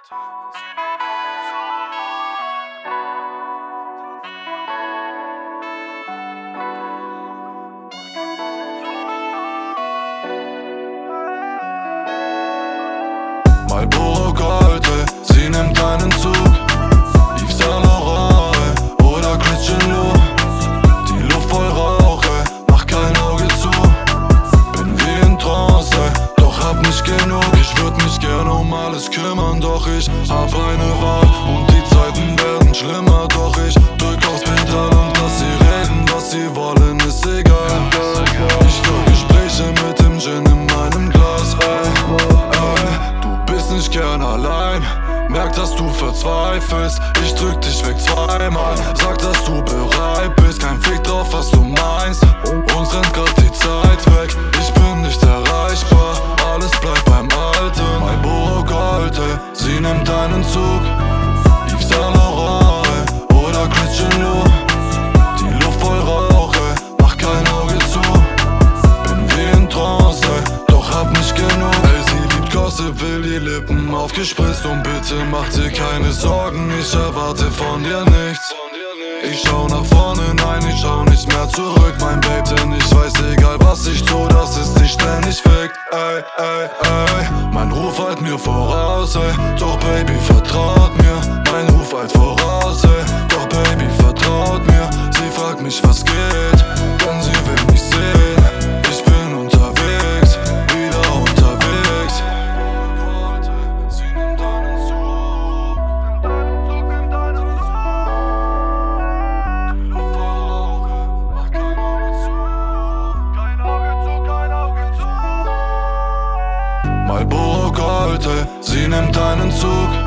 Marlboro Gold, sie nimmt einen Zug. Yves Saint Laurent oder Christian Loh. Die Luft voll Rauch, mach kein Auge zu. Bin wie in Trance, doch hab nicht genug. Ich würd mich gerne um alles kümmern, doch ich hab eine Wahl. Und die Zeiten werden schlimmer, doch ich drück aufs Pedal und lass sie reden, was sie wollen, ist egal. Ich führ Gespräche mit dem Gin in meinem Glas, Du bist nicht gern allein, merk, dass du verzweifelst. Ich drück dich weg zweimal, sag, dass du bereit bist. Kein Fick drauf, was du meinst, uns rennt grad die Zeit weg. Ich bin nicht erreichbar, alles bleibt beim Alten. Marlboro Gold, sie nimmt einen Zug. Yves Saint Laurent oder Christian Loh. Die Luft voll Rauch, mach kein Auge zu. Bin wie in Trance, doch hab nicht genug. Sie liebt Gossip, will die Lippen aufgespritzt. Und bitte mach dir keine Sorgen, ich erwarte von dir nichts. Ich schau nach vorne, nein, ich schau nicht mehr zurück, mein Babe, denn ich weiß, egal was ich tu, dass es dich ständig fickt. Ey, ey, ey, mein Ruf eilt mir voraus, ey. Doch Baby, vertraut mir, mein Ruf eilt voraus, ey. Doch Baby, vertraut mir, sie fragt mich, was geht, denn sie will mich sehen. Ich bin unterwegs, wieder unterwegs. Sie nimmt einen Zug. Die Luft voll Rauch, mach kein Auge zu. Kein Auge zu, kein Auge zu. Marlboro Gold, sie nimmt einen Zug.